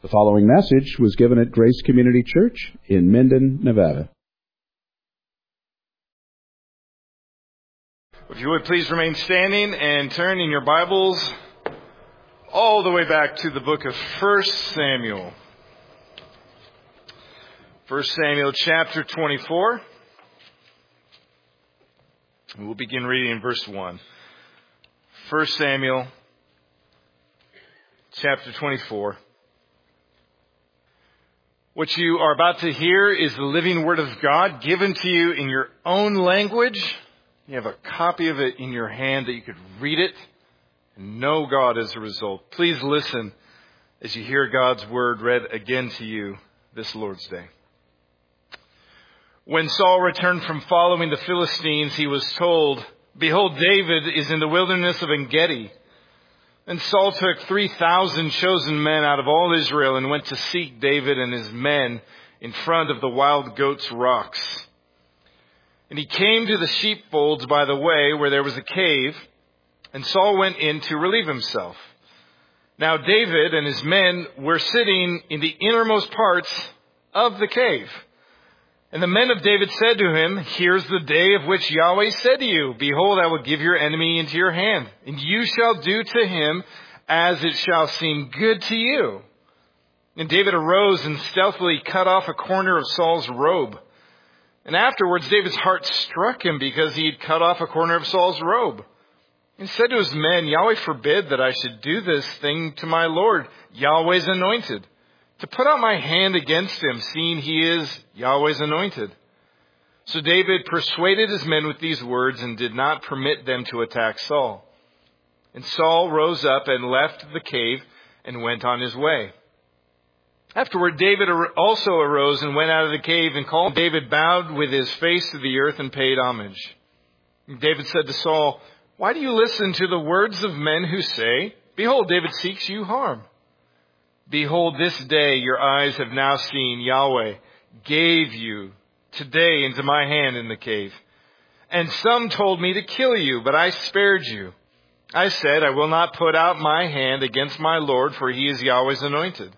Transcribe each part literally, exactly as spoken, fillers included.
The following message was given at Grace Community Church in Minden, Nevada. If you would please remain standing and turn in your Bibles all the way back to the book of First Samuel. First Samuel chapter twenty-four. We'll begin reading in verse one. First Samuel chapter twenty-four. What you are about to hear is the living Word of God given to you in your own language. You have a copy of it in your hand that you could read it and know God as a result. Please listen as you hear God's Word read again to you this Lord's Day. When Saul returned from following the Philistines, he was told, "Behold, David is in the wilderness of En-Gedi." And Saul took three thousand chosen men out of all Israel and went to seek David and his men in front of the Wild Goats Rocks. And he came to the sheepfolds by the way where there was a cave, and Saul went in to relieve himself. Now David and his men were sitting in the innermost parts of the cave. And the men of David said to him, "Here's the day of which Yahweh said to you, Behold, I will give your enemy into your hand, and you shall do to him as it shall seem good to you." And David arose and stealthily cut off a corner of Saul's robe. And afterwards David's heart struck him because he had cut off a corner of Saul's robe. He said to his men, "Yahweh forbid that I should do this thing to my Lord, Yahweh's anointed, to put out my hand against him, seeing he is Yahweh's anointed." So David persuaded his men with these words and did not permit them to attack Saul. And Saul rose up and left the cave and went on his way. Afterward, David also arose and went out of the cave, and called. David bowed with his face to the earth and paid homage. And David said to Saul, "Why do you listen to the words of men who say, Behold, David seeks you harm? Behold, this day your eyes have now seen Yahweh gave you today into my hand in the cave. And some told me to kill you, but I spared you. I said, I will not put out my hand against my Lord, for he is Yahweh's anointed.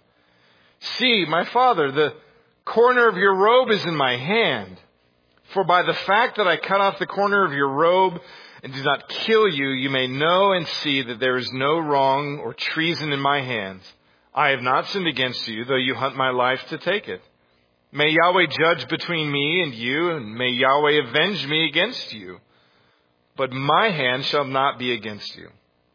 See, my father, the corner of your robe is in my hand. For by the fact that I cut off the corner of your robe and did not kill you, you may know and see that there is no wrong or treason in my hands. I have not sinned against you, though you hunt my life to take it. May Yahweh judge between me and you, and may Yahweh avenge me against you. But my hand shall not be against you.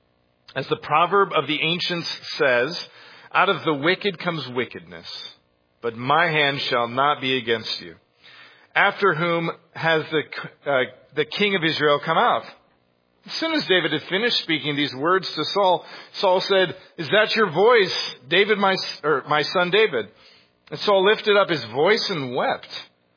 As the proverb of the ancients says, out of the wicked comes wickedness, but my hand shall not be against you. After whom has the, uh, the king of Israel come out?" As soon as David had finished speaking these words to Saul, Saul said, "Is that your voice, David, my, or my son David?" And Saul lifted up his voice and wept.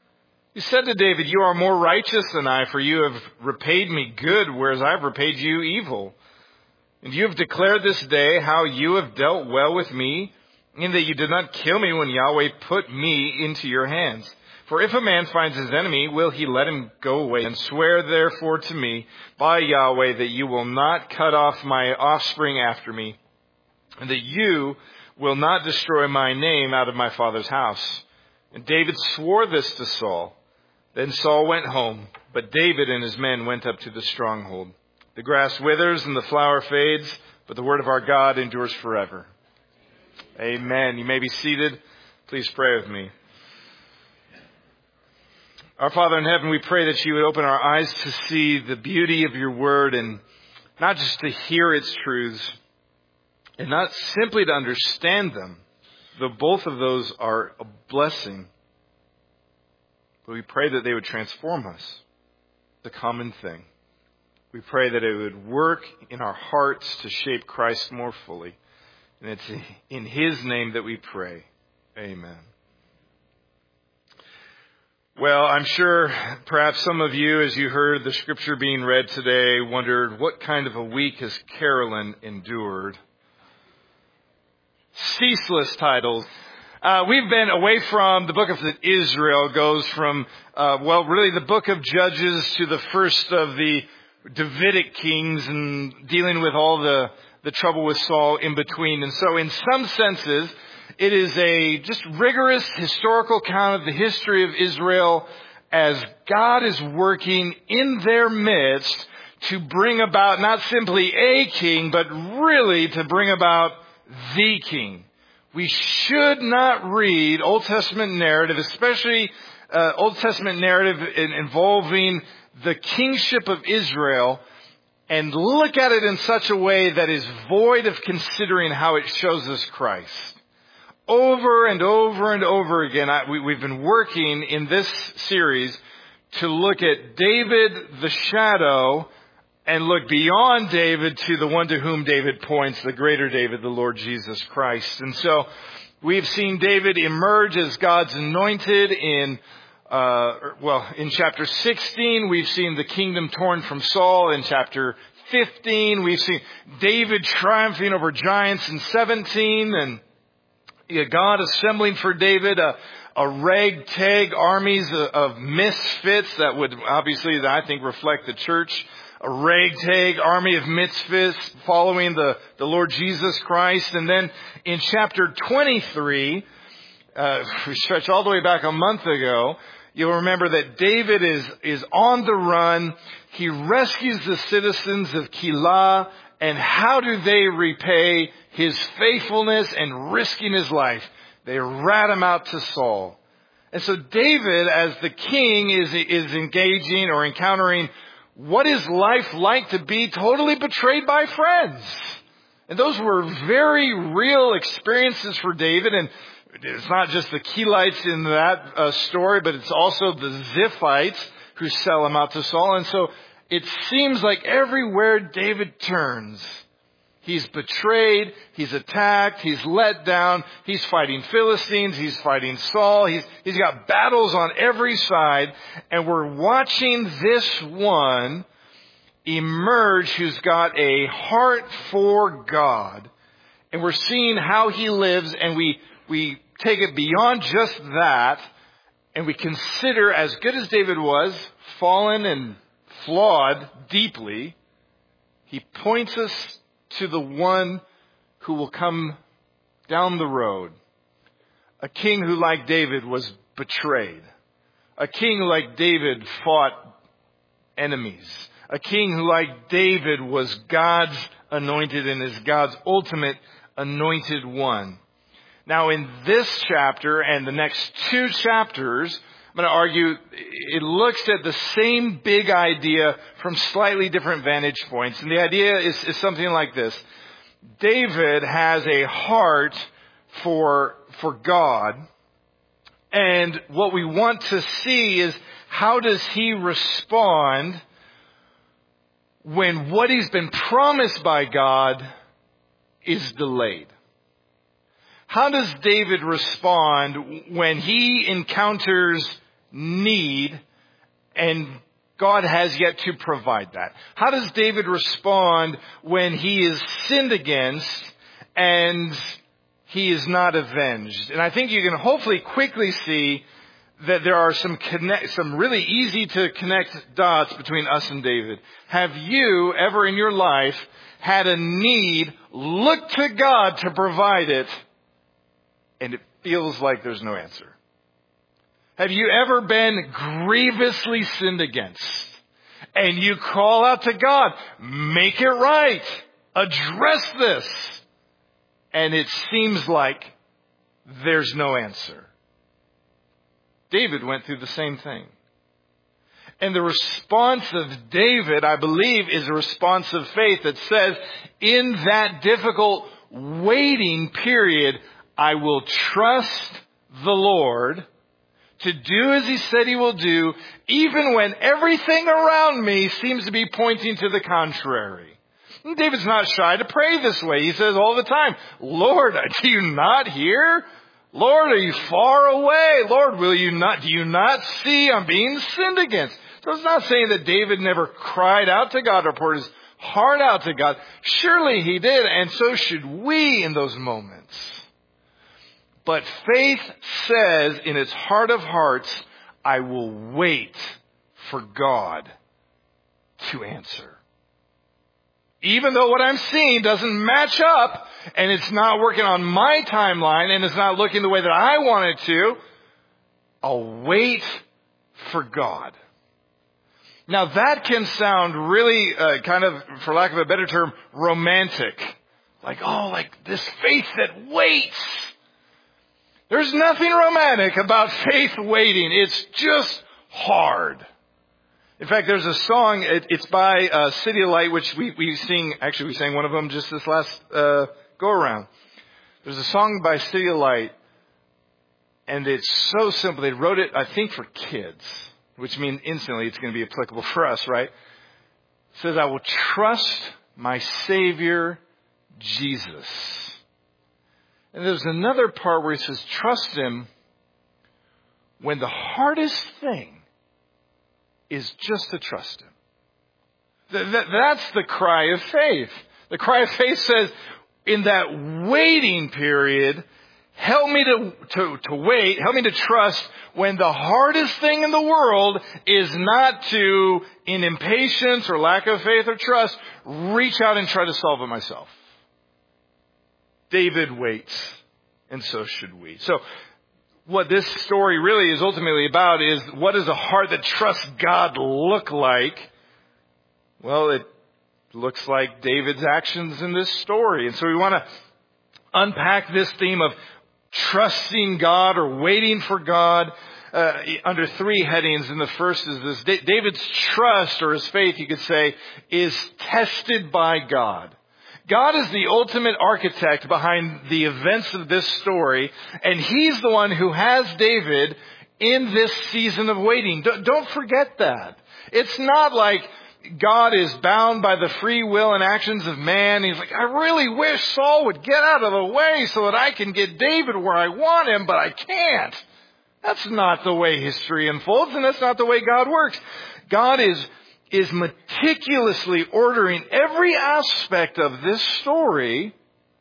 He said to David, "You are more righteous than I, for you have repaid me good, whereas I have repaid you evil. And you have declared this day how you have dealt well with me, in that you did not kill me when Yahweh put me into your hands. For if a man finds his enemy, will he let him go away? And swear therefore to me by Yahweh that you will not cut off my offspring after me, and that you will not destroy my name out of my father's house." And David swore this to Saul. Then Saul went home, but David and his men went up to the stronghold. The grass withers and the flower fades, but the word of our God endures forever. Amen. You may be seated. Please pray with me. Our Father in heaven, we pray that you would open our eyes to see the beauty of your word, and not just to hear its truths, and not simply to understand them, though both of those are a blessing. But we pray that they would transform us, the common thing. We pray that it would work in our hearts to shape Christ more fully. And it's in his name that we pray. Amen. Well, I'm sure perhaps some of you, as you heard the scripture being read today, wondered, what kind of a week has Carolyn endured? Ceaseless titles. Uh, we've been away from the book of Israel, goes from, uh, well, really the book of Judges to the first of the Davidic kings, and dealing with all the, the trouble with Saul in between. And so in some senses, It is a just rigorous historical account of the history of Israel as God is working in their midst to bring about not simply a king, but really to bring about the king. We should not read Old Testament narrative, especially uh, Old Testament narrative in, involving the kingship of Israel, and look at it in such a way that is void of considering how it shows us Christ. Over and over and over again, I, we, we've been working in this series to look at David, the shadow, and look beyond David to the one to whom David points, the greater David, the Lord Jesus Christ. And so we've seen David emerge as God's anointed in, uh, well, in chapter sixteen. We've seen the kingdom torn from Saul in chapter fifteen. We've seen David triumphing over giants in seventeen, and yeah, God assembling for David a, a ragtag armies of, of misfits that would obviously, I think, reflect the church. A ragtag army of misfits following the, the Lord Jesus Christ. And then in chapter twenty-three, uh, we stretch all the way back a month ago, you'll remember that David is, is on the run. He rescues the citizens of Keilah. And how do they repay his faithfulness and risking his life? They rat him out to Saul. And so David, as the king, is, is engaging or encountering what is life like to be totally betrayed by friends? And those were very real experiences for David. And it's not just the Keilites in that uh, story, but it's also the Ziphites who sell him out to Saul. And so it seems like everywhere David turns, he's betrayed, he's attacked, he's let down, he's fighting Philistines, he's fighting Saul, he's, he's got battles on every side, and we're watching this one emerge who's got a heart for God, and we're seeing how he lives, and we, we take it beyond just that, and we consider, as good as David was, fallen and flawed deeply, he points us to the one who will come down the road. A king who, like David, was betrayed. A king who, like David, fought enemies. A king who, like David, was God's anointed and is God's ultimate anointed one. Now, in this chapter and the next two chapters, I'm going to argue it looks at the same big idea from slightly different vantage points. And the idea is, is something like this. David has a heart for, for God. And what we want to see is how does he respond when what he's been promised by God is delayed? How does David respond when he encounters need and God has yet to provide that? How does David respond when he is sinned against and he is not avenged? And I think you can hopefully quickly see that there are some connect, some really easy to connect dots between us and David. Have you ever in your life had a need, look to God to provide it, and it feels like there's no answer? Have you ever been grievously sinned against and you call out to God, make it right, address this, and it seems like there's no answer? David went through the same thing. And the response of David, I believe, is a response of faith that says, in that difficult waiting period, I will trust the Lord to do as he said he will do, even when everything around me seems to be pointing to the contrary. And David's not shy to pray this way. He says all the time, Lord, do you not hear? Lord, are you far away? Lord, will you not, do you not see I'm being sinned against? So it's not saying that David never cried out to God or poured his heart out to God. Surely he did, and so should we in those moments. But faith says in its heart of hearts, I will wait for God to answer. even though what I'm seeing doesn't match up and it's not working on my timeline and it's not looking the way that I want it to, I'll wait for God. Now that can sound really uh, kind of, for lack of a better term, romantic. Like, oh, like this faith that waits. There's nothing romantic about faith waiting. It's just hard. In fact, there's a song, it, it's by uh, City of Light, which we, we sing, actually we sang one of them just this last uh, go-around. There's a song by City of Light, and it's so simple. They wrote it, I think, for kids, which means instantly it's going to be applicable for us, right? It says, I will trust my Savior, Jesus. And there's another part where he says, trust Him when the hardest thing is just to trust Him. Th- th- that's the cry of faith. The cry of faith says, in that waiting period, help me to, to, to wait, help me to trust when the hardest thing in the world is not to, in impatience or lack of faith or trust, reach out and try to solve it myself. David waits, and so should we. So, what this story really is ultimately about is, what does a heart that trusts God look like? Well, it looks like David's actions in this story. And so we want to unpack this theme of trusting God or waiting for God uh, under three headings. And the first is this: da- David's trust, or his faith, you could say, is tested by God. God is the ultimate architect behind the events of this story, and He's the one who has David in this season of waiting. Don't forget that. It's not like God is bound by the free will and actions of man. He's like, I really wish Saul would get out of the way so that I can get David where I want him, but I can't. That's not the way history unfolds, and that's not the way God works. God is is meticulously ordering every aspect of this story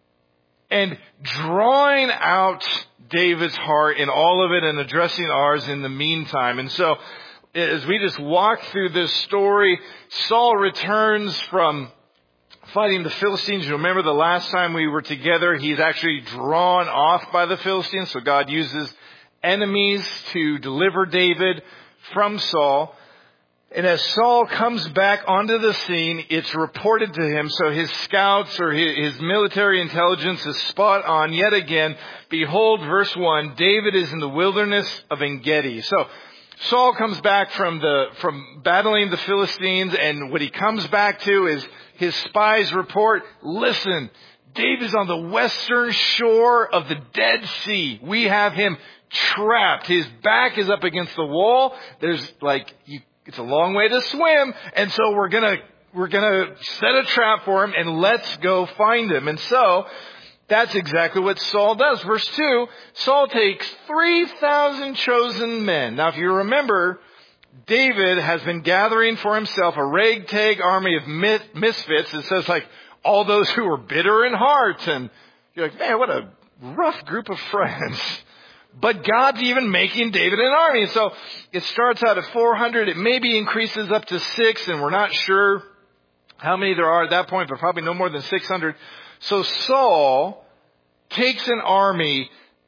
and drawing out David's heart in all of it and addressing ours in the meantime. And so, as we just walk through this story, Saul returns from fighting the Philistines. You remember the last time we were together, he's actually drawn off by the Philistines. So God uses enemies to deliver David from Saul. And as Saul comes back onto the scene, it's reported to him. So his scouts or his military intelligence is spot on yet again. Behold, verse one, David is in the wilderness of En-Gedi. So Saul comes back from the, from battling the Philistines, and what he comes back to is his spies report, listen, David's on the western shore of the Dead Sea. We have him trapped. His back is up against the wall. There's like, you It's a long way to swim, and so we're gonna, we're gonna set a trap for him, and let's go find him. And so, that's exactly what Saul does. Verse two, Saul takes three thousand chosen men. Now if you remember, David has been gathering for himself a ragtag army of misfits. It says like, all those who were bitter in heart, and you're like, man, what a rough group of friends. But God's even making David an army. So it starts out at four hundred. It maybe increases up to six, and we're not sure how many there are at that point, but probably no more than six hundred. So Saul takes an army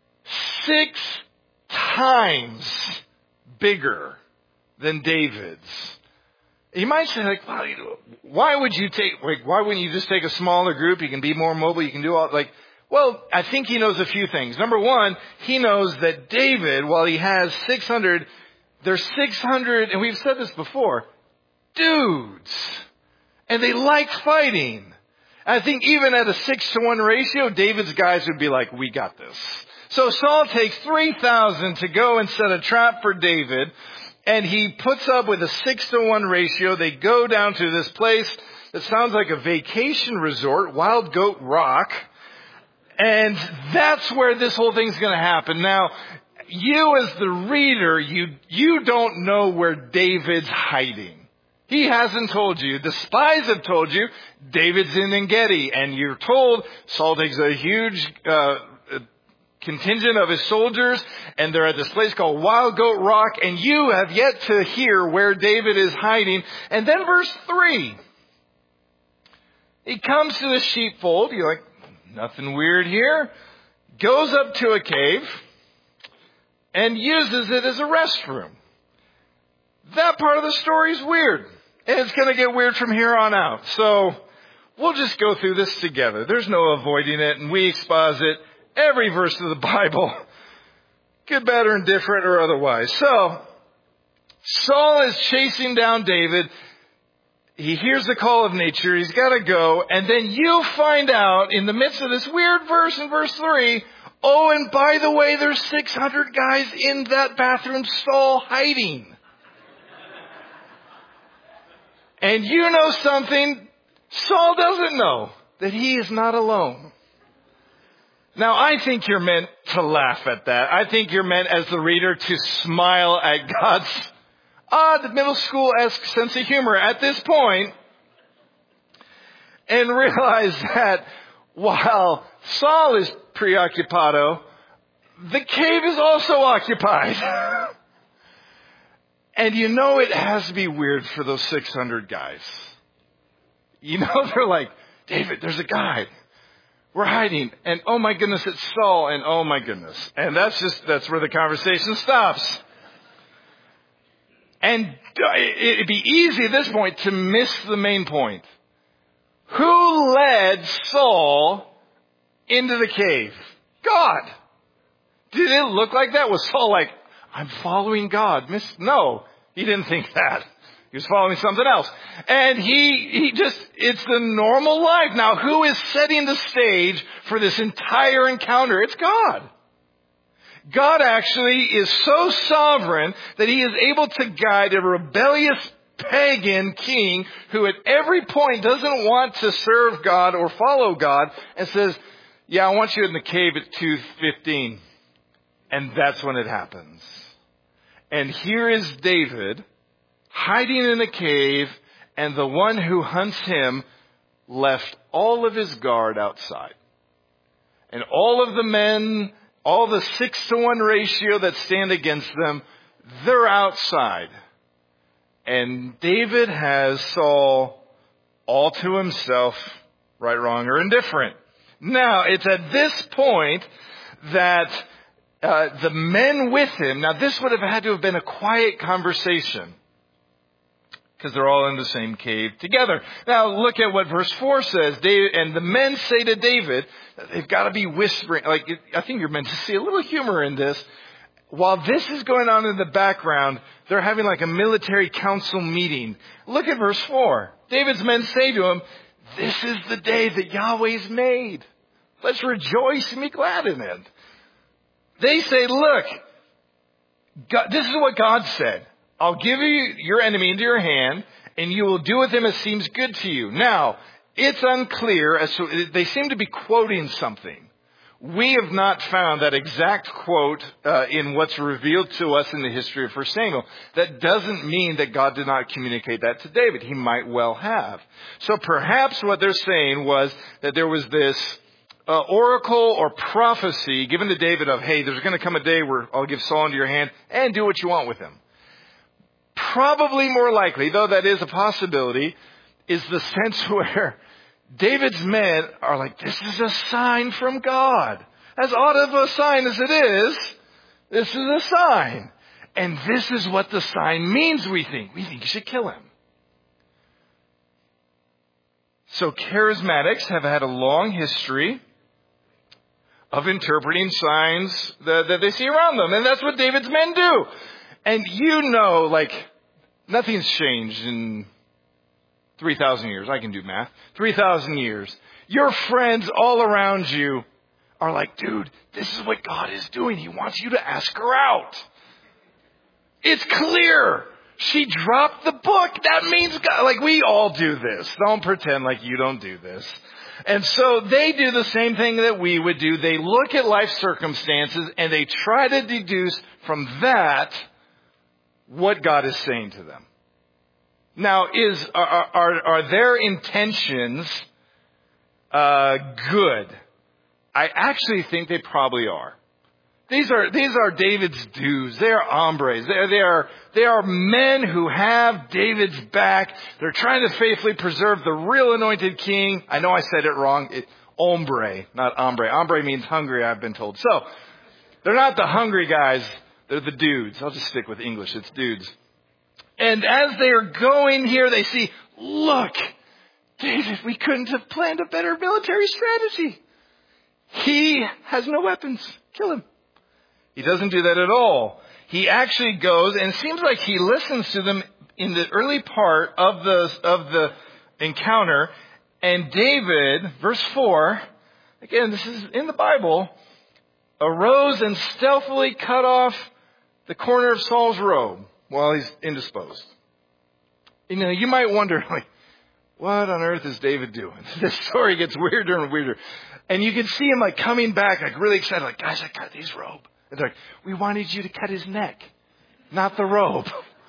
six times bigger than David's. You might say, like, well, why would you take, like, why wouldn't you just take a smaller group? You can be more mobile. You can do all, like, well, I think he knows a few things. Number one, he knows that David, while he has six hundred, there's six hundred, and we've said this before, dudes. And they like fighting. And I think even at a six to one ratio, David's guys would be like, we got this. So Saul takes three thousand to go and set a trap for David. And he puts up with a six to one ratio. They go down to this place that sounds like a vacation resort, Wild Goat Rock. And that's where this whole thing's going to happen. Now, you as the reader, you, you don't know where David's hiding. He hasn't told you. The spies have told you David's in En-Gedi. And you're told Saul takes a huge uh, contingent of his soldiers, and they're at this place called Wild Goat Rock. And you have yet to hear where David is hiding. And then verse three. He comes to the sheepfold. You're like, nothing weird here. Goes up to a cave and uses it as a restroom. That part of the story is weird. And it's going to get weird from here on out. So we'll just go through this together. There's no avoiding it, and we exposit every verse of the Bible. Good, bad, or indifferent, or otherwise. So, Saul is chasing down David. He hears the call of nature. He's got to go. And then you find out in the midst of this weird verse in verse three, oh, and by the way, there's six hundred guys in that bathroom stall hiding. And you know something Saul doesn't know, that he is not alone. Now, I think you're meant to laugh at that. I think you're meant, as the reader, to smile at God's odd middle school-esque sense of humor at this point and realize that while Saul is preoccupado, the cave is also occupied. And you know it has to be weird for those six hundred guys. You know, they're like, David, there's a guy. We're hiding. And oh my goodness, it's Saul. And oh my goodness. And that's just, that's where the conversation stops. And it'd be easy at this point to miss the main point. Who led Saul into the cave? God. Did it look like that? Was Saul like, I'm following God? Miss? No, he didn't think that. He was following something else. And he, he just, it's the normal life. Now, who is setting the stage for this entire encounter? It's God. God actually is so sovereign that he is able to guide a rebellious pagan king who at every point doesn't want to serve God or follow God and says, yeah, I want you in the cave at two fifteen. And that's when it happens. And here is David hiding in a cave, and the one who hunts him left all of his guard outside. And all of the men, all the six to one ratio that stand against them, they're outside. And David has Saul all to himself, right, wrong, or indifferent. Now, it's at this point that uh, the men with him, now this would have had to have been a quiet conversation, because they're all in the same cave together. Now, look at what verse four says. David, and the men say to David, they've got to be whispering. Like, I think you're meant to see a little humor in this. While this is going on in the background, they're having like a military council meeting. Look at verse four. David's men say to him, this is the day that Yahweh's made. Let's rejoice and be glad in it. They say, look, God, this is what God said. I'll give you your enemy into your hand, and you will do with him as seems good to you. Now, it's unclear as to, they seem to be quoting something. We have not found that exact quote uh, in what's revealed to us in the history of First Samuel. That doesn't mean that God did not communicate that to David. He might well have. So perhaps what they're saying was that there was this uh, oracle or prophecy given to David of, hey, there's going to come a day where I'll give Saul into your hand and do what you want with him. Probably more likely, though that is a possibility, is the sense where David's men are like, this is a sign from God. As odd of a sign as it is, this is a sign. And this is what the sign means, we think. We think you should kill him. So charismatics have had a long history of interpreting signs that, that they see around them. And that's what David's men do. And you know, like, nothing's changed in three thousand years. I can do math. three thousand years. Your friends all around you are like, dude, this is what God is doing. He wants you to ask her out. It's clear. She dropped the book. That means God. Like, we all do this. Don't pretend like you don't do this. And so they do the same thing that we would do. They look at life circumstances and they try to deduce from that what God is saying to them. Now, is are are, are their intentions uh, good? I actually think they probably are. These are, these are David's dudes. They are hombres. They are, they are, they are men who have David's back. They're trying to faithfully preserve the real anointed king. I know I said it wrong. It, hombre, not hombre. Hombre means hungry, I've been told. So, they're not the hungry guys. They're the dudes. I'll just stick with English. It's dudes. And as they are going here, they see, look, David, we couldn't have planned a better military strategy. He has no weapons. Kill him. He doesn't do that at all. He actually goes, and it seems like he listens to them in the early part of the of the encounter. And David, verse four, again, this is in the Bible, arose and stealthily cut off the corner of Saul's robe while he's indisposed. You know, you might wonder, like, what on earth is David doing? This story gets weirder and weirder. And you can see him like coming back, like really excited, like, guys, I cut his robe. And they're like, we wanted you to cut his neck, not the robe.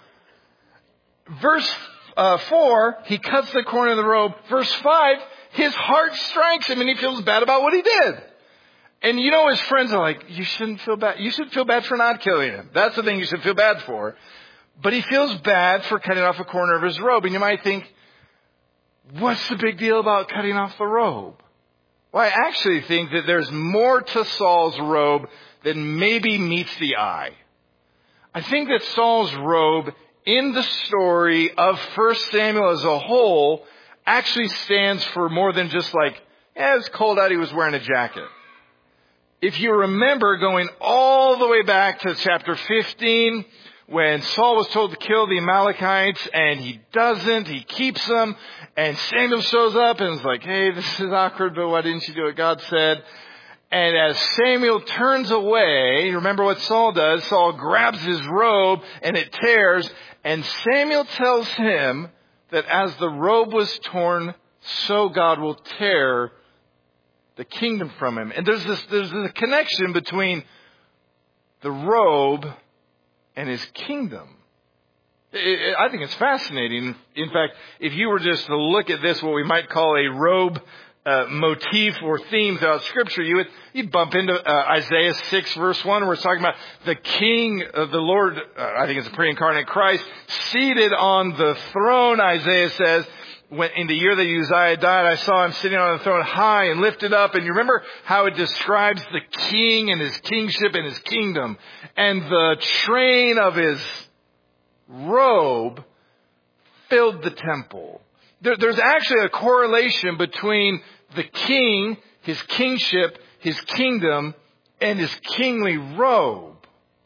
Verse uh, four, he cuts the corner of the robe. Verse five, his heart strikes him and he feels bad about what he did. And you know his friends are like, you shouldn't feel bad. You should feel bad for not killing him. That's the thing you should feel bad for. But he feels bad for cutting off a corner of his robe. And you might think, what's the big deal about cutting off the robe? Well, I actually think that there's more to Saul's robe than maybe meets the eye. I think that Saul's robe in the story of First Samuel as a whole actually stands for more than just like, yeah, it was cold out, he was wearing a jacket. If you remember going all the way back to chapter fifteen, when Saul was told to kill the Amalekites and he doesn't, he keeps them, and Samuel shows up and is like, hey, this is awkward, but why didn't you do what God said? And as Samuel turns away, remember what Saul does? Saul grabs his robe and it tears, and Samuel tells him that as the robe was torn, so God will tear the kingdom from him. And there's this, there's a connection between the robe and his kingdom. I think it's fascinating. In fact, if you were just to look at this, what we might call a robe uh, motif or theme throughout Scripture, you would you'd bump into uh, Isaiah six verse one, where it's talking about the King of the Lord. Uh, I think it's the pre-incarnate Christ seated on the throne. Isaiah says, when in the year that Uzziah died, I saw him sitting on the throne high and lifted up. And you remember how it describes the king and his kingship and his kingdom, and the train of his robe filled the temple. There, there's actually a correlation between the king, his kingship, his kingdom, and his kingly robe.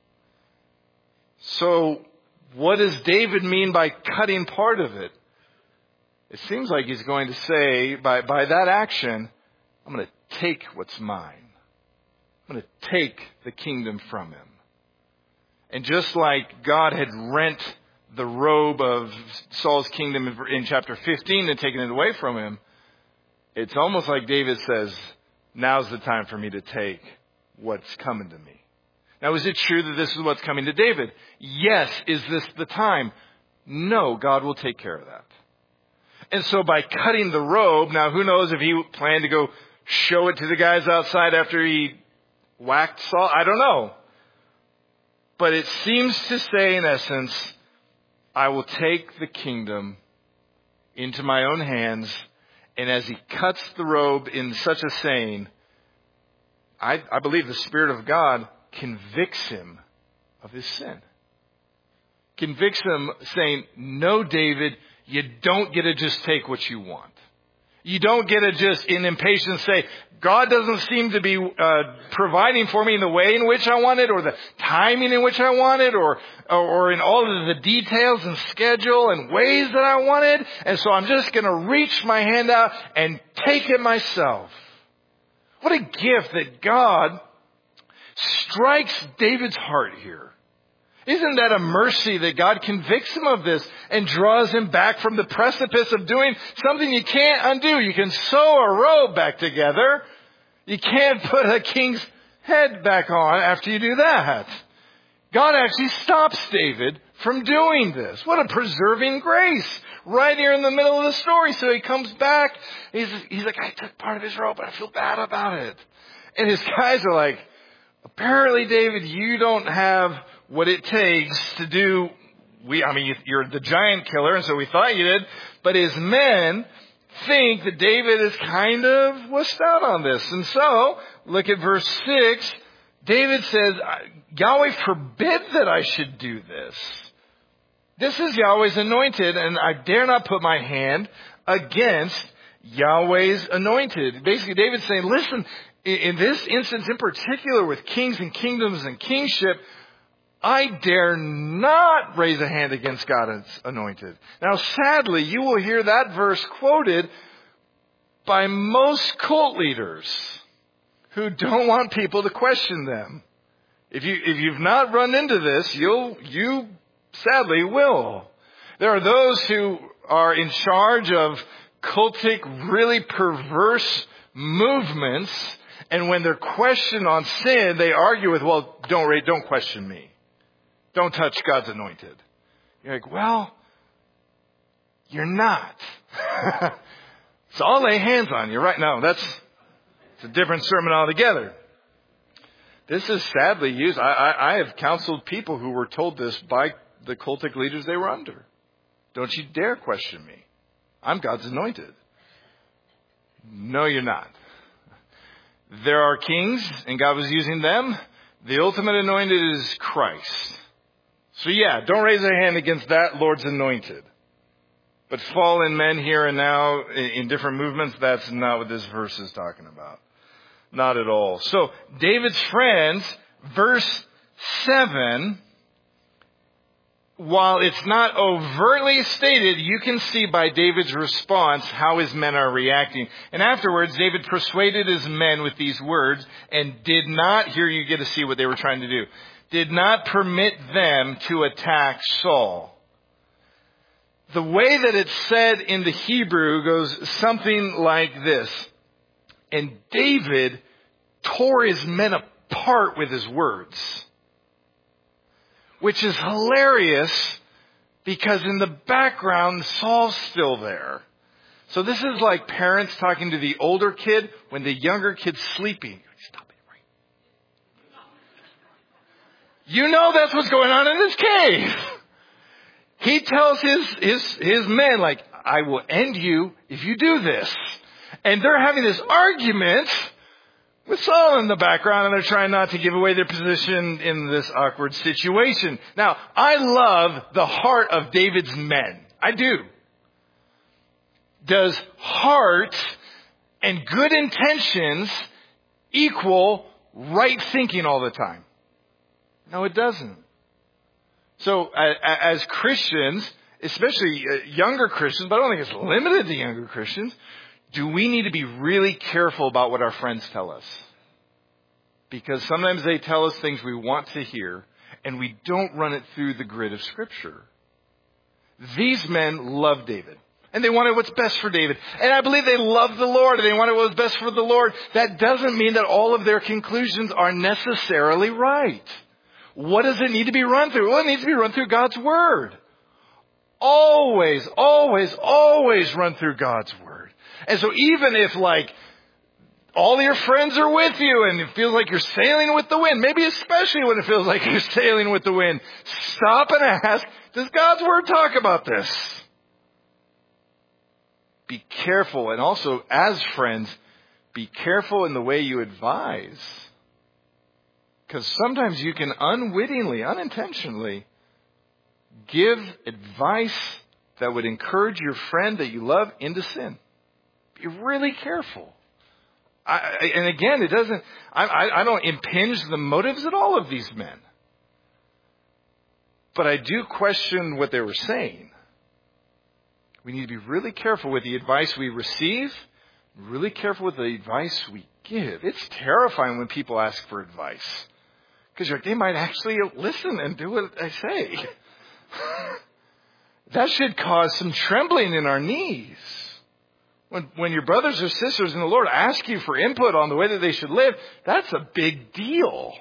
So what does David mean by cutting part of it? It seems like he's going to say, by, by that action, I'm going to take what's mine. I'm going to take the kingdom from him. And just like God had rent the robe of Saul's kingdom in, in chapter fifteen and taken it away from him, it's almost like David says, now's the time for me to take what's coming to me. Now, is it true that this is what's coming to David? Yes. Is this the time? No, God will take care of that. And so by cutting the robe, now who knows if he planned to go show it to the guys outside after he whacked Saul? I don't know. But it seems to say, in essence, I will take the kingdom into my own hands. And as he cuts the robe in such a saying, I, I believe the Spirit of God convicts him of his sin. Convicts him saying, no, David, you don't get to just take what you want. You don't get to just in impatience say, God doesn't seem to be uh, providing for me in the way in which I want it, or the timing in which I want it, or, or in all of the details and schedule and ways that I want it. And so I'm just going to reach my hand out and take it myself. What a gift that God strikes David's heart here. Isn't that a mercy that God convicts him of this and draws him back from the precipice of doing something you can't undo? You can sew a robe back together. You can't put a king's head back on after you do that. God actually stops David from doing this. What a preserving grace right here in the middle of the story. So he comes back. He's, he's like, I took part of his robe, but I feel bad about it. And his guys are like, apparently, David, you don't have what it takes to do, we, I mean, you're the giant killer, and so we thought you did, but his men think that David is kind of wussed out on this. And so, look at verse six. David says, Yahweh forbid that I should do this. This is Yahweh's anointed, and I dare not put my hand against Yahweh's anointed. Basically, David's saying, listen, in this instance in particular with kings and kingdoms and kingship, I dare not raise a hand against God's anointed. Now, sadly, you will hear that verse quoted by most cult leaders who don't want people to question them. If you, if you've not run into this, you'll, you sadly will. There are those who are in charge of cultic, really perverse movements, and when they're questioned on sin, they argue with, well, don't, don't question me. Don't touch God's anointed. You're like, well, you're not. So I'll lay hands on you, right? No, that's it's a different sermon altogether. This is sadly used. I, I, I have counseled people who were told this by the cultic leaders they were under. Don't you dare question me. I'm God's anointed. No, you're not. There are kings, and God was using them. The ultimate anointed is Christ. So yeah, don't raise a hand against that Lord's anointed. But fallen men here and now in different movements, that's not what this verse is talking about. Not at all. So David's friends, verse seven, while it's not overtly stated, you can see by David's response how his men are reacting. And afterwards, David persuaded his men with these words and did not, here you get to see what they were trying to do, did not permit them to attack Saul. The way that it's said in the Hebrew goes something like this. And David tore his men apart with his words. Which is hilarious because in the background, Saul's still there. So this is like parents talking to the older kid when the younger kid's sleeping. Stop it, right? You know that's what's going on in this cave. He tells his, his, his men, like, I will end you if you do this. And they're having this argument with Saul in the background, and they're trying not to give away their position in this awkward situation. Now, I love the heart of David's men. I do. Does heart and good intentions equal right thinking all the time? No, it doesn't. So, as Christians, especially younger Christians, but I don't think it's limited to younger Christians, do we need to be really careful about what our friends tell us? Because sometimes they tell us things we want to hear, and we don't run it through the grid of Scripture. These men love David, and they wanted what's best for David. And I believe they love the Lord, and they wanted what was best for the Lord. That doesn't mean that all of their conclusions are necessarily right. What does it need to be run through? Well, it needs to be run through God's Word. Always, always, always run through God's Word. And so even if, like, all your friends are with you and it feels like you're sailing with the wind, maybe especially when it feels like you're sailing with the wind, stop and ask, does God's Word talk about this? Be careful. And also, as friends, be careful in the way you advise. Because sometimes you can unwittingly, unintentionally, give advice that would encourage your friend that you love into sin. Be really careful. I, and again, it doesn't, I, I, I don't impinge the motives at all of these men. But I do question what they were saying. We need to be really careful with the advice we receive, really careful with the advice we give. It's terrifying when people ask for advice. Because like, they might actually listen and do what I say. That should cause some trembling in our knees. When, when your brothers or sisters in the Lord ask you for input on the way that they should live, that's a big deal.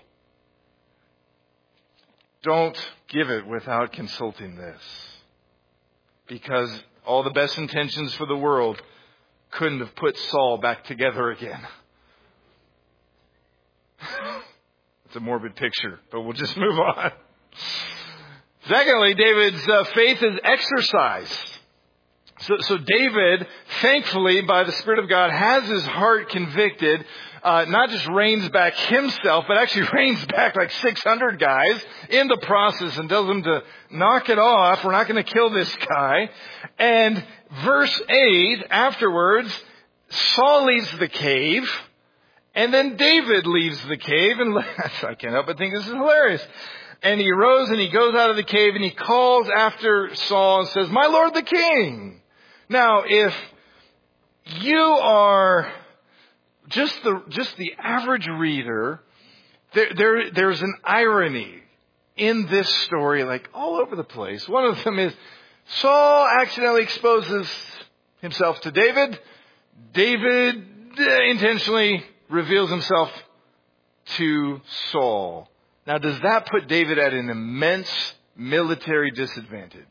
Don't give it without consulting this. Because all the best intentions for the world couldn't have put Saul back together again. It's a morbid picture, but we'll just move on. Secondly, David's uh, faith is exercised. So, so David, thankfully, by the Spirit of God, has his heart convicted, uh, not just reins back himself, but actually reins back like six hundred guys in the process and tells them to knock it off. We're not going to kill this guy. And verse eight, afterwards, Saul leaves the cave, and then David leaves the cave, and I can't help but think this is hilarious. And he arose and he goes out of the cave and he calls after Saul and says, "My lord the king." Now, if you are just the just the average reader, there, there there's an irony in this story, like all over the place. One of them is Saul accidentally exposes himself to David. David intentionally reveals himself to Saul. Now, does that put David at an immense military disadvantage?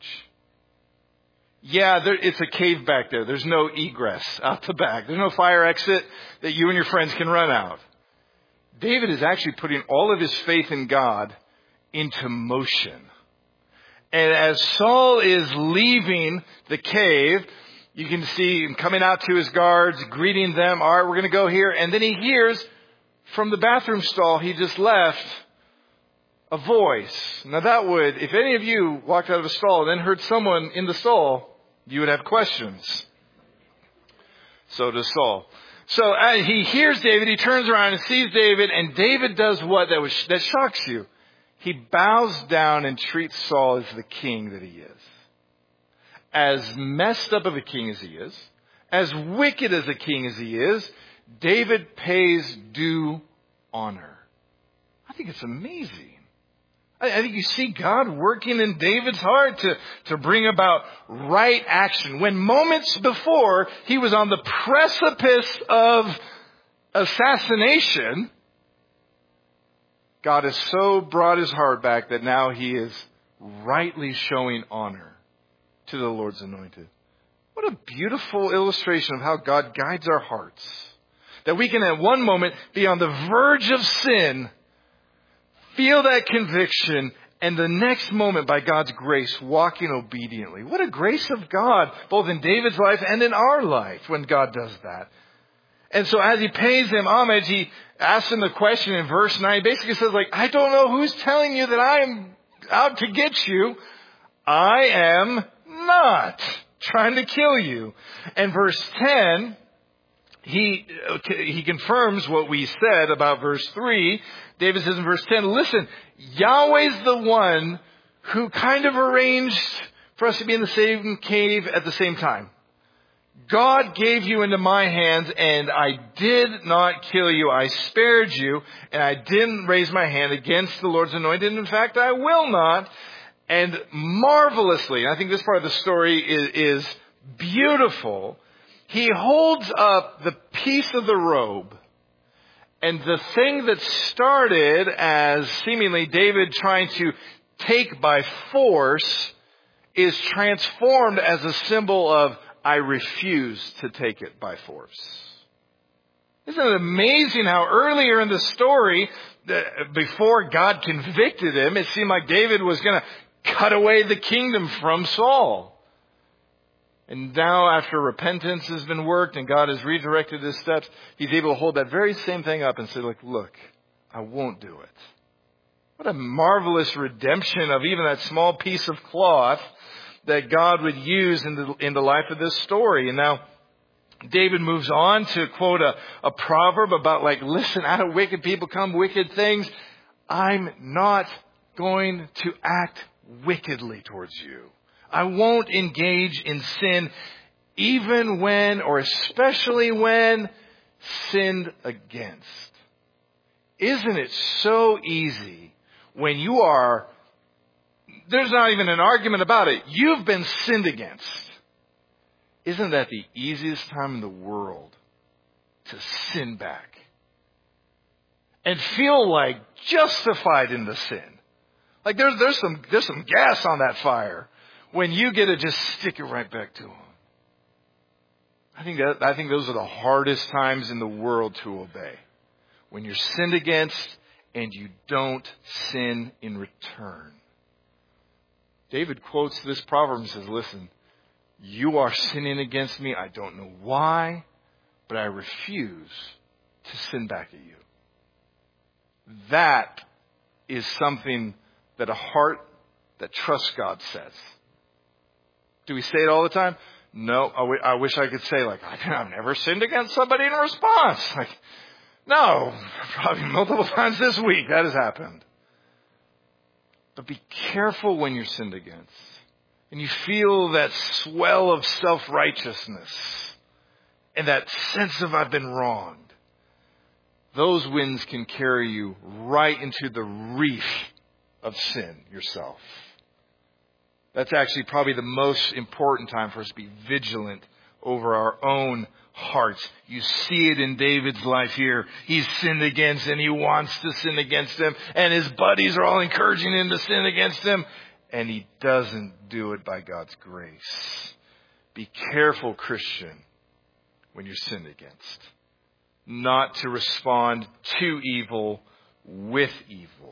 Yeah, there, it's a cave back there. There's no egress out the back. There's no fire exit that you and your friends can run out. David is actually putting all of his faith in God into motion. And as Saul is leaving the cave, you can see him coming out to his guards, greeting them. All right, we're going to go here. And then he hears from the bathroom stall he just left a voice. Now that would, if any of you walked out of a stall and then heard someone in the stall, you would have questions. So does Saul. So uh, he hears David, he turns around and sees David, and David does what that was that shocks you. He bows down and treats Saul as the king that he is. As messed up of a king as he is, as wicked as a king as he is, David pays due honor. I think it's amazing. I think you see God working in David's heart to, to bring about right action. When moments before he was on the precipice of assassination, God has so brought his heart back that now he is rightly showing honor to the Lord's anointed. What a beautiful illustration of how God guides our hearts. That we can at one moment be on the verge of sin, feel that conviction, and the next moment, by God's grace, walking obediently. What a grace of God, both in David's life and in our life, when God does that. And so as he pays him homage, he asks him the question in verse nine. He basically says, like, I don't know who's telling you that I am out to get you. I am not trying to kill you. And verse ten, He he confirms what we said about verse three. David says in verse ten, listen, Yahweh's the one who kind of arranged for us to be in the same cave at the same time. God gave you into my hands, and I did not kill you. I spared you, and I didn't raise my hand against the Lord's anointed. In fact, I will not. And marvelously, I think this part of the story is, is beautiful. He holds up the piece of the robe, and the thing that started as seemingly David trying to take by force is transformed as a symbol of, I refuse to take it by force. Isn't it amazing how earlier in the story, before God convicted him, it seemed like David was going to cut away the kingdom from Saul. And now, after repentance has been worked and God has redirected his steps, he's able to hold that very same thing up and say, like, look, I won't do it. What a marvelous redemption of even that small piece of cloth that God would use in the, in the life of this story. And now, David moves on to quote a, a proverb about, like, listen, out of wicked people come wicked things. I'm not going to act wickedly towards you. I won't engage in sin even when, or especially when, sinned against. Isn't it so easy when you are, there's not even an argument about it, you've been sinned against. Isn't that the easiest time in the world to sin back and feel like justified in the sin? Like there's, there's some, there's some gas on that fire when you get to just stick it right back to him. I think that, I think those are the hardest times in the world to obey. When you're sinned against and you don't sin in return. David quotes this proverb and says, listen, you are sinning against me. I don't know why, but I refuse to sin back at you. That is something that a heart that trusts God says. Do we say it all the time? No, I, w- I wish I could say like, I've never sinned against somebody in response. Like, no, probably multiple times this week that has happened. But be careful when you're sinned against. And you feel that swell of self-righteousness and that sense of I've been wronged. Those winds can carry you right into the reef of sin yourself. That's actually probably the most important time for us to be vigilant over our own hearts. You see it in David's life here. He's sinned against and he wants to sin against them. And his buddies are all encouraging him to sin against him. And he doesn't do it by God's grace. Be careful, Christian, when you're sinned against. Not to respond to evil with evil.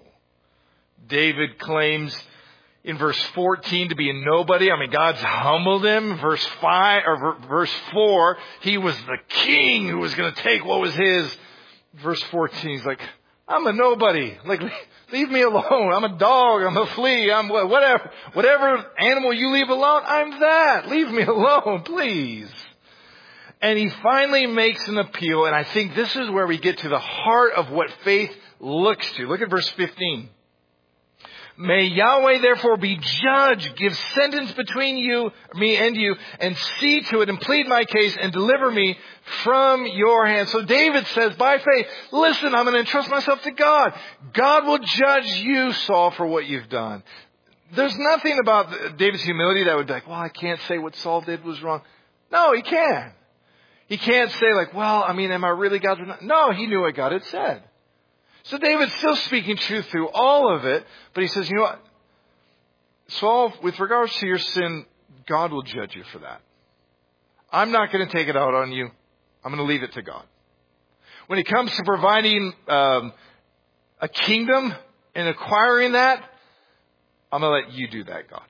David claims in verse fourteen to be a nobody. I mean, God's humbled him. Verse five or verse four, he was the king who was going to take what was his. Verse fourteen, he's like, I'm a nobody. Like, leave me alone. I'm a dog. I'm a flea. I'm whatever. Whatever animal you leave alone, I'm that. Leave me alone, please. And he finally makes an appeal, and I think this is where we get to the heart of what faith looks to. Look at verse fifteen. May Yahweh therefore be judge, give sentence between you, me and you, and see to it and plead my case and deliver me from your hand. So David says by faith, listen, I'm going to entrust myself to God. God will judge you, Saul, for what you've done. There's nothing about David's humility that would be like, well, I can't say what Saul did was wrong. No, he can. He can't say like, well, I mean, am I really God's? No, he knew what God had said. So David's still speaking truth through all of it, but he says, you know what? Saul, with regards to your sin, God will judge you for that. I'm not going to take it out on you. I'm going to leave it to God. When it comes to providing um, a kingdom and acquiring that, I'm going to let you do that, God.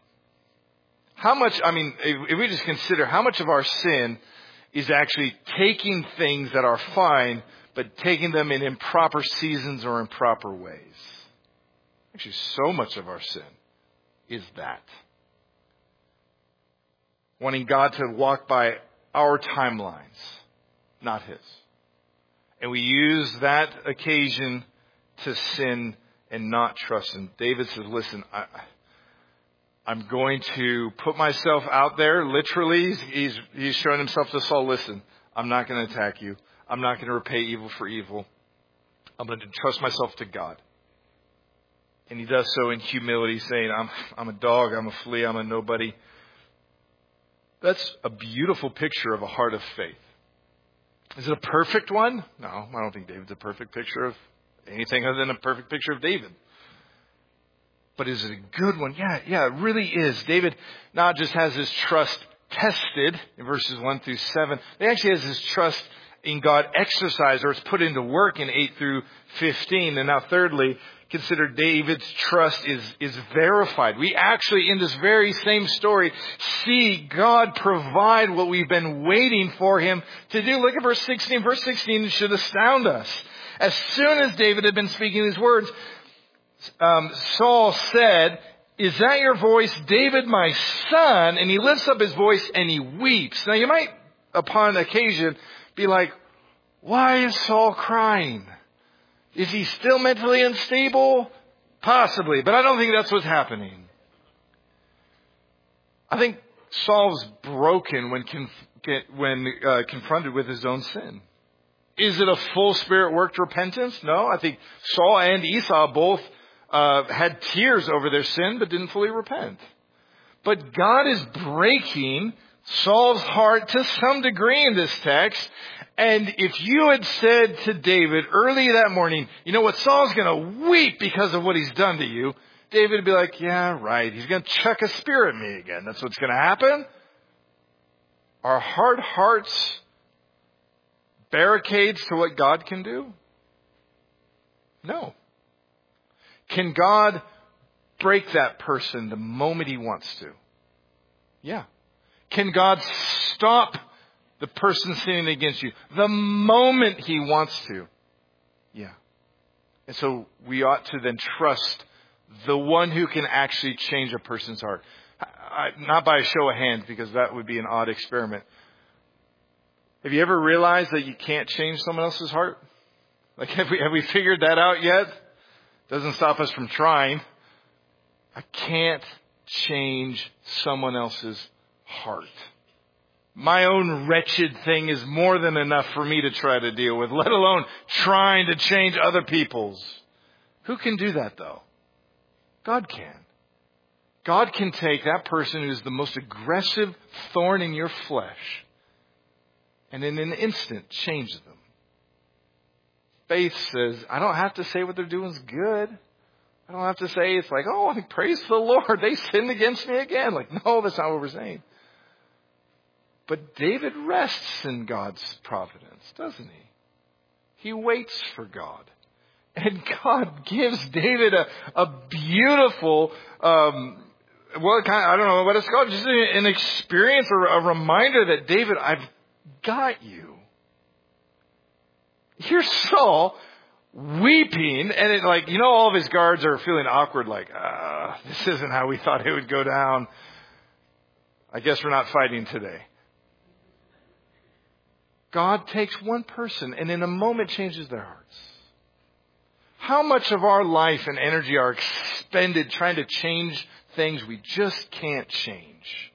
How much, I mean, if, if we just consider how much of our sin is actually taking things that are fine, but taking them in improper seasons or improper ways. Actually, so much of our sin is that. Wanting God to walk by our timelines, not His. And we use that occasion to sin and not trust Him. David says, listen, I, I'm going to put myself out there. Literally, he's, he's showing himself to Saul, listen, I'm not going to attack you. I'm not going to repay evil for evil. I'm going to entrust myself to God. And he does so in humility, saying, I'm, I'm a dog, I'm a flea, I'm a nobody. That's a beautiful picture of a heart of faith. Is it a perfect one? No, I don't think David's a perfect picture of anything other than a perfect picture of David. But is it a good one? Yeah, yeah, it really is. David not just has his trust tested in verses one through seven. He actually has his trust in God exercised, or it's put into work in eight through fifteen. And now thirdly, consider David's trust is, is verified. We actually, in this very same story, see God provide what we've been waiting for Him to do. Look at verse sixteen. Verse sixteen should astound us. As soon as David had been speaking these words, um, Saul said, is that your voice, David, my son? And he lifts up his voice and he weeps. Now you might, upon occasion, be like, why is Saul crying? Is he still mentally unstable? Possibly, but I don't think that's what's happening. I think Saul's broken when conf- when uh, confronted with his own sin. Is it a full spirit worked repentance? No, I think Saul and Esau both uh, had tears over their sin, but didn't fully repent. But God is breaking Saul's heart to some degree in this text. And if you had said to David early that morning, you know what, Saul's going to weep because of what he's done to you, David would be like, yeah, right. He's going to chuck a spear at me again. That's what's going to happen. Are hard hearts barricades to what God can do? No. Can God break that person the moment He wants to? Yeah. Can God stop the person sinning against you the moment He wants to? Yeah. And so we ought to then trust the one who can actually change a person's heart. I, not by a show of hands, because that would be an odd experiment. Have you ever realized that you can't change someone else's heart? Like, have we, have we figured that out yet? Doesn't stop us from trying. I can't change someone else's heart. My own wretched thing is more than enough for me to try to deal with, let alone trying to change other people's. Who can do that, though? God can. God can take that person who's the most aggressive thorn in your flesh and in an instant change them. Faith says, I don't have to say what they're doing is good. I don't have to say it's like, oh, praise the Lord, they sinned against me again. Like, no, that's not what we're saying. But David rests in God's providence, doesn't he? He waits for God. And God gives David a, a beautiful, um, well, kind of, I don't know what it's called, just an experience or a reminder that, David, I've got you. Here's Saul weeping, and it like, you know, all of his guards are feeling awkward, like, ah, this isn't how we thought it would go down. I guess we're not fighting today. God takes one person and in a moment changes their hearts. How much of our life and energy are expended trying to change things we just can't change?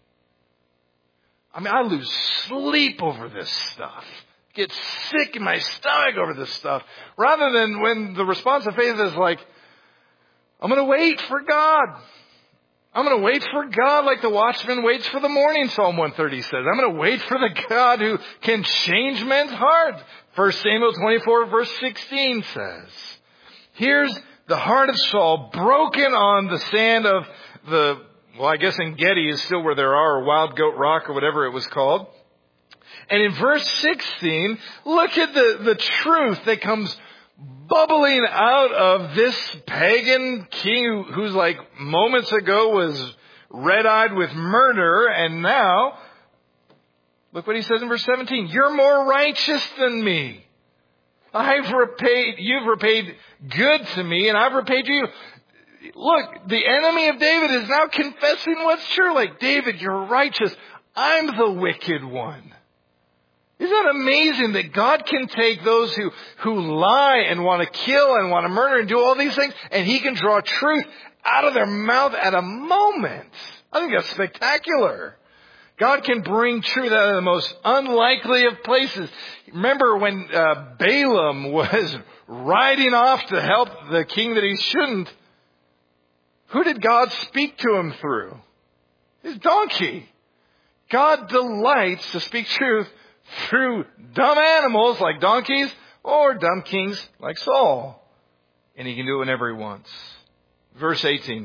I mean, I lose sleep over this stuff. Get sick in my stomach over this stuff. Rather than when the response of faith is like, I'm going to wait for God. I'm going to wait for God like the watchman waits for the morning, Psalm one thirty says. I'm going to wait for the God who can change men's hearts. First Samuel twenty-four verse sixteen says. Here's the heart of Saul broken on the sand of the, well, I guess En Gedi is still where there are, or Wild Goat Rock or whatever it was called. And in verse sixteen, look at the, the truth that comes bubbling out of this pagan king who, who's like moments ago was red-eyed with murder, and now, look what he says in verse seventeen, you're more righteous than me. I've repaid, you've repaid good to me, and I've repaid you. Look, the enemy of David is now confessing what's true. Like, David, you're righteous. I'm the wicked one. Isn't that amazing that God can take those who, who lie and want to kill and want to murder and do all these things, and He can draw truth out of their mouth at a moment? I think that's spectacular. God can bring truth out of the most unlikely of places. Remember when uh, Balaam was riding off to help the king that he shouldn't, who did God speak to him through? His donkey. God delights to speak truth through dumb animals like donkeys or dumb kings like Saul. And He can do it whenever He wants. Verse eighteen.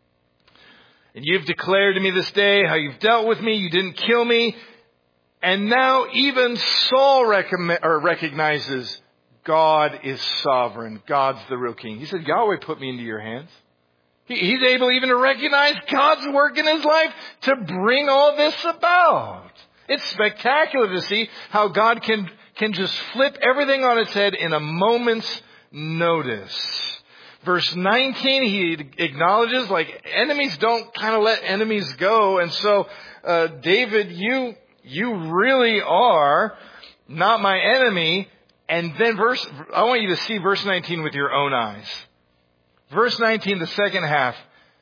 And you've declared to me this day how you've dealt with me. You didn't kill me. And now even Saul recommend, or recognizes God is sovereign. God's the real king. He said, Yahweh put me into your hands. He, he's able even to recognize God's work in his life to bring all this about. It's spectacular to see how God can, can just flip everything on its head in a moment's notice. Verse nineteen, he acknowledges, like, enemies don't kind of let enemies go. And so, uh, David, you, you really are not my enemy. And then verse, I want you to see verse nineteen with your own eyes. Verse nineteen, the second half.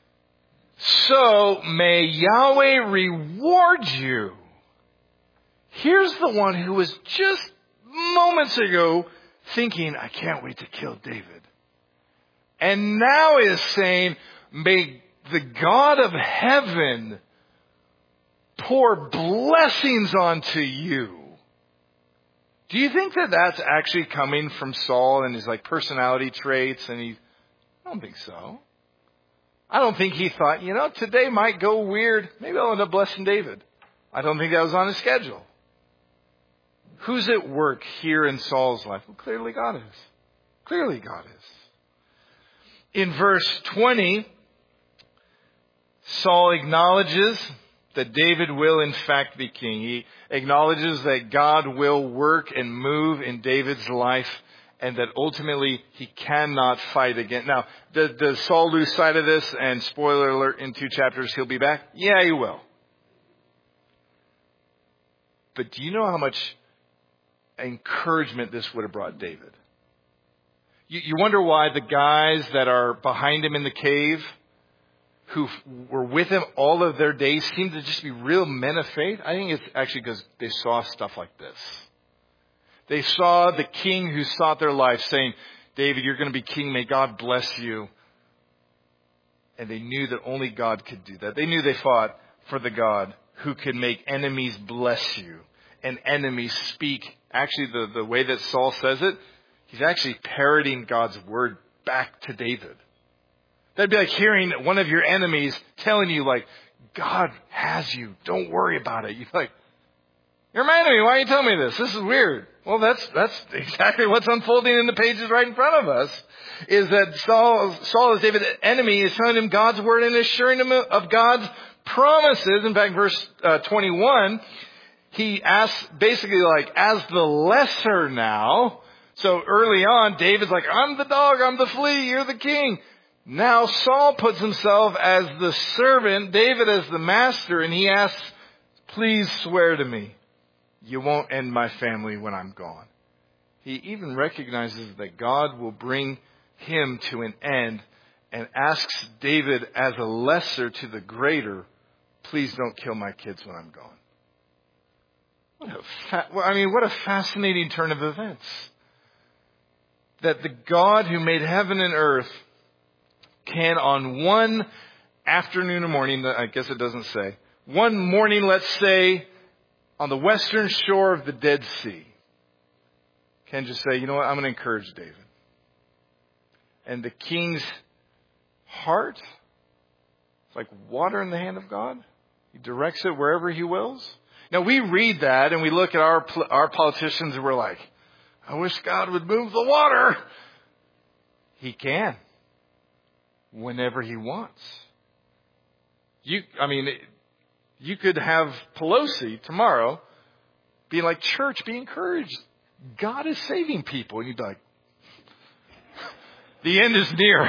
So may Yahweh reward you. Here's the one who was just moments ago thinking, I can't wait to kill David. And now is saying, may the God of heaven pour blessings onto you. Do you think that that's actually coming from Saul and his like personality traits? And he, I don't think so. I don't think he thought, you know, today might go weird. Maybe I'll end up blessing David. I don't think that was on his schedule. Who's at work here in Saul's life? Well, clearly God is. Clearly God is. In verse twenty, Saul acknowledges that David will in fact be king. He acknowledges that God will work and move in David's life and that ultimately he cannot fight again. Now, does, does Saul lose sight of this? And spoiler alert, in two chapters he'll be back? Yeah, he will. But do you know how much encouragement this would have brought David? You, you wonder why the guys that are behind him in the cave, who were with him all of their days, seem to just be real men of faith? I think it's actually because they saw stuff like this. They saw the king who sought their life saying, David, you're going to be king. May God bless you. And they knew that only God could do that. They knew they fought for the God who could make enemies bless you and enemies speak. Actually, the, the way that Saul says it, he's actually parroting God's word back to David. That'd be like hearing one of your enemies telling you, like, God has you. Don't worry about it. You're like, you're my enemy. Why are you telling me this? This is weird. Well, that's that's exactly what's unfolding in the pages right in front of us. Is that Saul, Saul as David's enemy, is telling him God's word and assuring him of God's promises. In fact, verse uh, twenty-one, he asks basically like, as the lesser now. So early on, David's like, I'm the dog, I'm the flea, you're the king. Now Saul puts himself as the servant, David as the master, and he asks, please swear to me you won't end my family when I'm gone. He even recognizes that God will bring him to an end and asks David as a lesser to the greater, please don't kill my kids when I'm gone. What a fa- well, I mean, what a fascinating turn of events. That the God who made heaven and earth can on one afternoon or morning, I guess it doesn't say, one morning, let's say, on the western shore of the Dead Sea, can just say, you know what, I'm going to encourage David. And the king's heart, it's like water in the hand of God. He directs it wherever he wills. Now we read that and we look at our our politicians and we're like, I wish God would move the water. He can. Whenever he wants. You, I mean, you could have Pelosi tomorrow being like, church, be encouraged. God is saving people. And you'd be like, the end is near.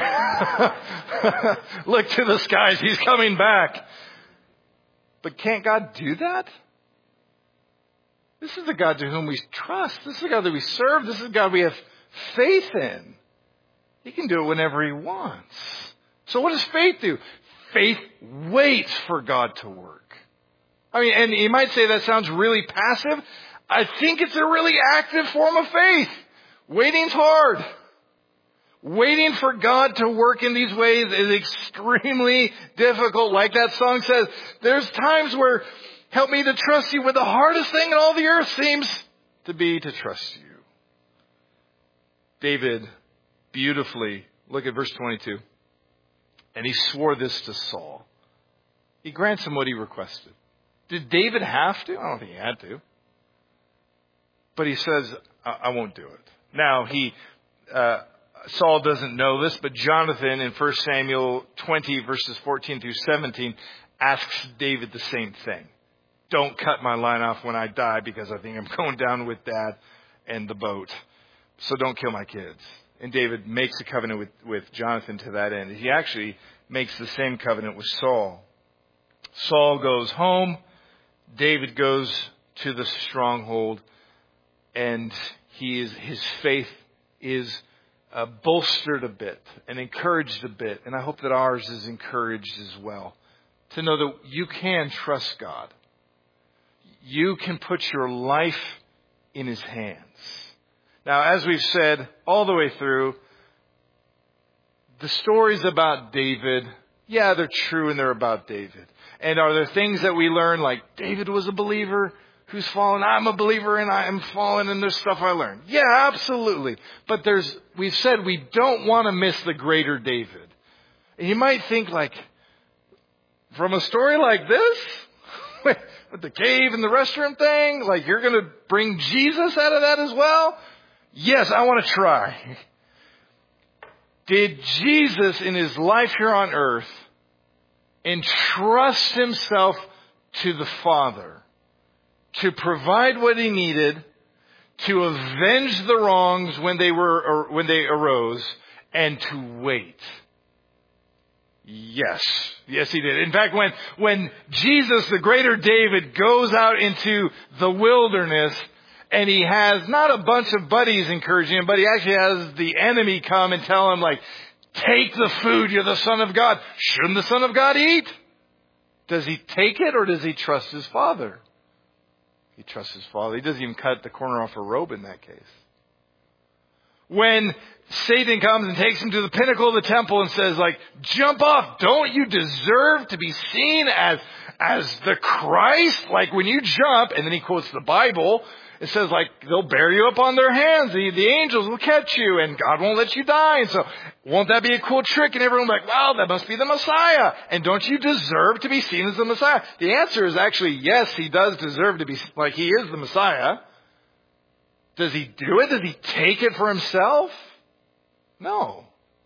Look to the skies. He's coming back. But can't God do that? This is the God to whom we trust. This is the God that we serve. This is the God we have faith in. He can do it whenever he wants. So what does faith do? Faith waits for God to work. I mean, and you might say that sounds really passive. I think it's a really active form of faith. Waiting's hard. Waiting for God to work in these ways is extremely difficult. Like that song says, there's times where help me to trust you when the hardest thing in all the earth seems to be to trust you. David beautifully, look at verse twenty-two. And he swore this to Saul. He grants him what he requested. Did David have to? I don't think he had to. But he says, I, I won't do it. Now, he, uh, Saul doesn't know this, but Jonathan in First Samuel twenty, verses fourteen through seventeen, asks David the same thing. Don't cut my line off when I die because I think I'm going down with Dad and the boat. So don't kill my kids. And David makes a covenant with, with Jonathan to that end. He actually makes the same covenant with Saul. Saul goes home. David goes to the stronghold. And he is, his faith is uh, bolstered a bit and encouraged a bit. And I hope that ours is encouraged as well. To know that you can trust God. You can put your life in his hands. Now, as we've said all the way through, the stories about David, yeah, they're true and they're about David. And are there things that we learn, like David was a believer who's fallen, I'm a believer and I am fallen, and there's stuff I learned? Yeah, absolutely. But there's, we've said we don't want to miss the greater David. And you might think like, from a story like this, with the cave and the restroom thing, like you're going to bring Jesus out of that as well? Yes, I want to try. Did Jesus in his life here on earth entrust himself to the Father to provide what he needed, to avenge the wrongs when they were or when they arose, and to wait? Yes. Yes, he did. In fact, when, when Jesus, the greater David, goes out into the wilderness, and he has not a bunch of buddies encouraging him, but he actually has the enemy come and tell him, like, take the food, you're the Son of God. Shouldn't the Son of God eat? Does he take it, or does he trust his Father? He trusts his Father. He doesn't even cut the corner off a robe in that case. When Satan comes and takes him to the pinnacle of the temple and says, like, jump off. Don't you deserve to be seen as, as the Christ? Like, when you jump, and then he quotes the Bible, it says, like, they'll bear you up on their hands. The, the angels will catch you, and God won't let you die. And so, won't that be a cool trick? And everyone will be like, wow, that must be the Messiah. And don't you deserve to be seen as the Messiah? The answer is actually, yes, he does deserve to be, like, he is the Messiah. Does he do it? Does he take it for himself? No.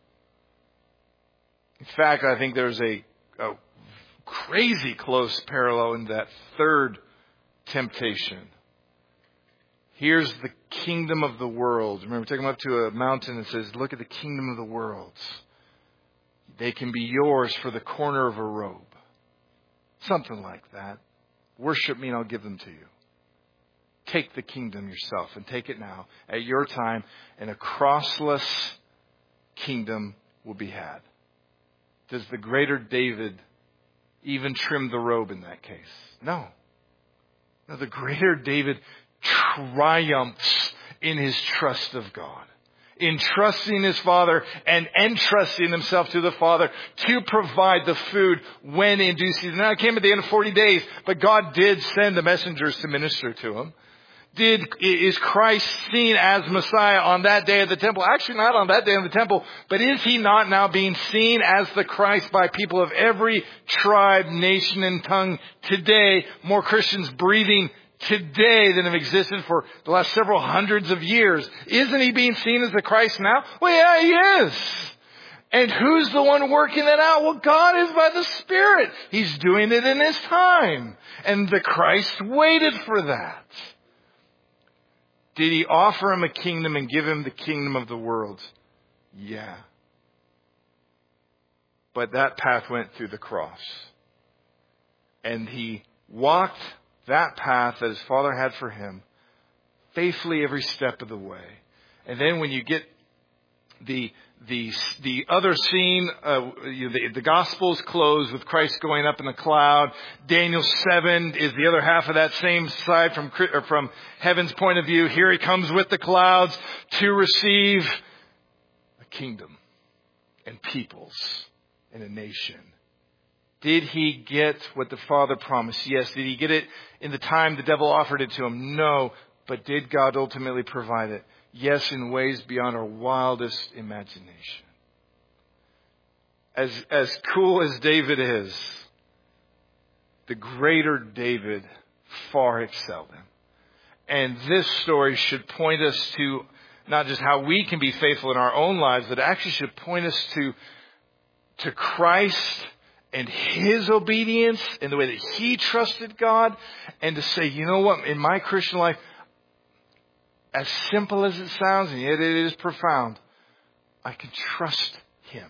In fact, I think there's a, a crazy close parallel in that third temptation. Here's the kingdom of the world. Remember, take him up to a mountain and says, look at the kingdom of the world. They can be yours for the corner of a robe. Something like that. Worship me and I'll give them to you. Take the kingdom yourself, and take it now at your time, and a crossless kingdom will be had. Does the greater David even trim the robe in that case? No. No, the greater David triumphs in his trust of God, in trusting his Father and entrusting himself to the Father to provide the food when in due season. Now, it came at the end of forty days, but God did send the messengers to minister to him. Did, is Christ seen as Messiah on that day at the temple? Actually, not on that day in the temple, but is he not now being seen as the Christ by people of every tribe, nation, and tongue today? More Christians breathing today than have existed for the last several hundreds of years. Isn't he being seen as the Christ now? Well, yeah, he is. And who's the one working it out? Well, God is by the Spirit. He's doing it in his time. And the Christ waited for that. Did he offer him a kingdom and give him the kingdom of the world? Yeah. But that path went through the cross. And he walked that path that his Father had for him faithfully every step of the way. And then when you get the the the other scene, uh, the, the Gospels close with Christ going up in the cloud. Daniel seven is the other half of that same side from or from heaven's point of view. Here he comes with the clouds to receive a kingdom and peoples and a nation. Did he get what the Father promised? Yes. Did he get it in the time the devil offered it to him? No. But did God ultimately provide it? Yes, in ways beyond our wildest imagination. As, as cool as David is, the greater David far excelled him. And this story should point us to not just how we can be faithful in our own lives, but actually should point us to, to Christ and his obedience and the way that he trusted God, and to say, you know what, in my Christian life, as simple as it sounds, and yet it is profound, I can trust him.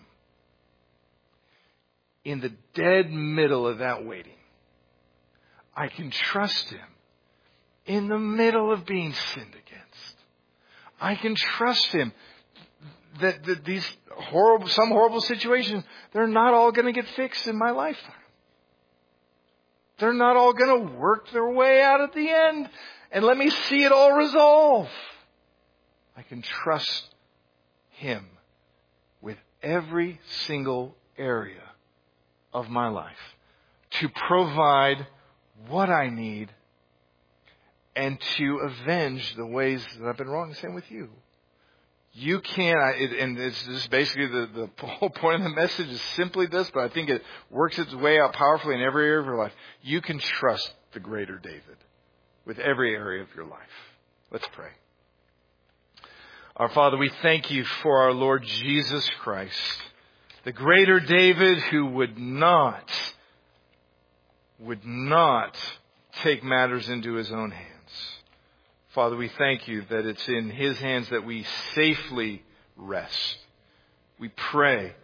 In the dead middle of that waiting, I can trust him. In the middle of being sinned against, I can trust him that, that these horrible, some horrible situations, they're not all going to get fixed in my lifetime. They're not all going to work their way out at the end. And let me see it all resolve. I can trust him with every single area of my life to provide what I need and to avenge the ways that I've been wrong. The same with you. You can't, I, it, and it's just basically the, the whole point of the message is simply this, but I think it works its way out powerfully in every area of your life. You can trust the greater David with every area of your life. Let's pray. Our Father, we thank you for our Lord Jesus Christ, the greater David who would not, would not take matters into his own hands. Father, we thank you that it's in his hands that we safely rest. We pray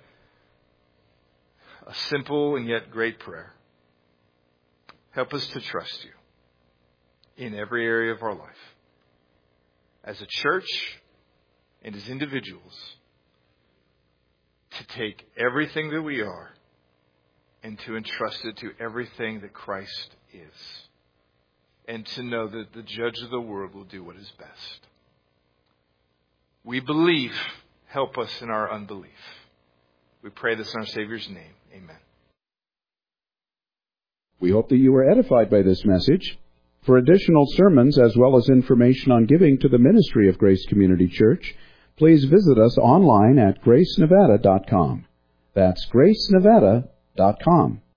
a simple and yet great prayer. Help us to trust you in every area of our life. As a church and as individuals, to take everything that we are and to entrust it to everything that Christ is. And to know that the judge of the world will do what is best. We believe. Help us in our unbelief. We pray this in our Savior's name. Amen. We hope that you were edified by this message. For additional sermons as well as information on giving to the ministry of Grace Community Church, please visit us online at grace nevada dot com. That's grace nevada dot com.